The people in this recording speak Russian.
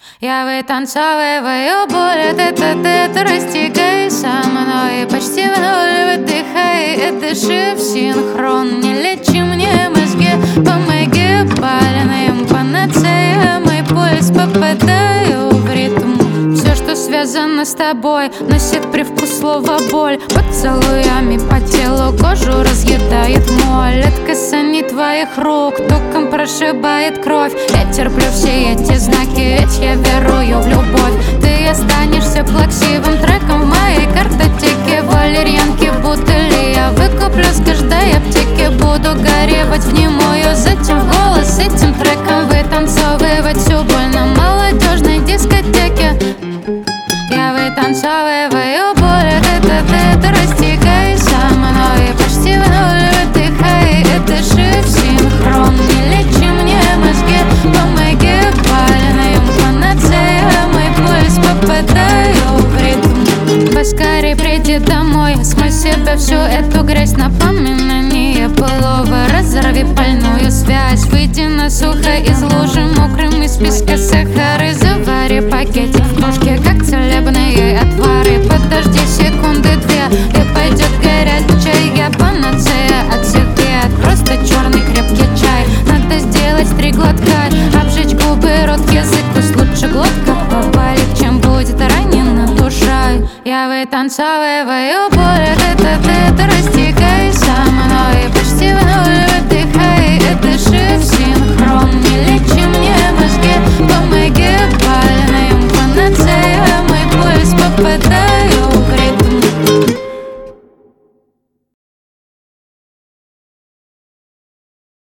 Я вытанцовываю боль, ты растягай со мной. Почти в ноль выдыхай и дыши в синхрон. Не лечи мне мозги, помоги больным. Панацея, мой пульс, попадаю в ритм. Все, что связано с тобой, носит привкус слова боль. Поцелуями по телу кожу разъедает моль. От касаний твоих рук током прошибает кровь. Я терплю все эти знаки, ведь я верую в любовь. Ты останешься плаксивым треком в моей картотеке. Валерьянки, бутыли я выкуплю с каждой аптеки. Буду горевать внимую, затем в голос этим треком вытанцовывать всю боль на молодежной дискотеке. Я вытанцовываю боль, ты растягай со мной. Почти в ноль выдыхай и дыши в синхрон. Не лечи мне мозги, помоги больным. Панацея, мой пульс, попадаю в ритм. Поскорей приди домой, смой себе всю эту грязь. Напоминание былого, разорви больную связь. Выйди на сухо из лужи, мокрым из песка сахары. Завари пакетик в кружке, как целебные отвары. Подожди секунды-две, и пойдет горячий чай. Я панацея от всех бед, просто черный крепкий чай. Надо сделать 3 глотка, обжечь губы, рот, язык. Пусть лучше глотка поболит, чем будет ранена душа. Я вытанцовываю боль.